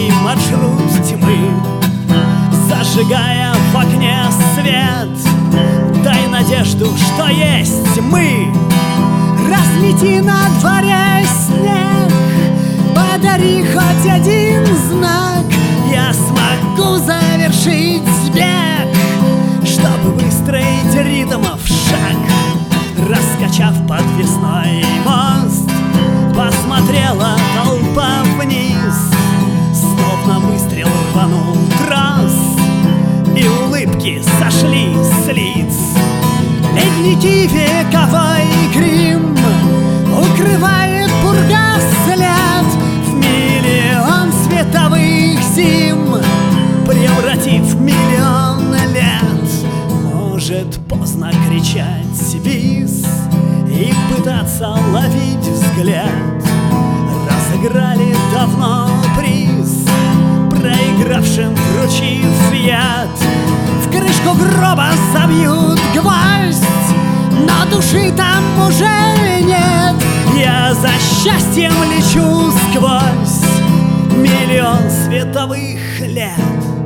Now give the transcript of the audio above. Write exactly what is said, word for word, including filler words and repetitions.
длинный маршрут тьмы, зажигая в окне свет. Дай надежду, что есть мы. Размети на дворе снег, подари хоть один знак. Я смогу завершить бег, чтобы выстроить ритм в шаг. Раскачав подвесной мост, посмотрела толпа вниз, словно выстрел рванул трос, и улыбки сошли с лиц. Ледники вековой грим укрывает пурга след В миллион световых зим, превратив миллион лет. Может поздно кричать бис и пытаться ловить взгляд. Разыграли давно приз, проигравшим вручив яд. В крышку гроба забьют гвоздь, но души там уже нет. Я за счастьем лечу сквозь миллион световых лет.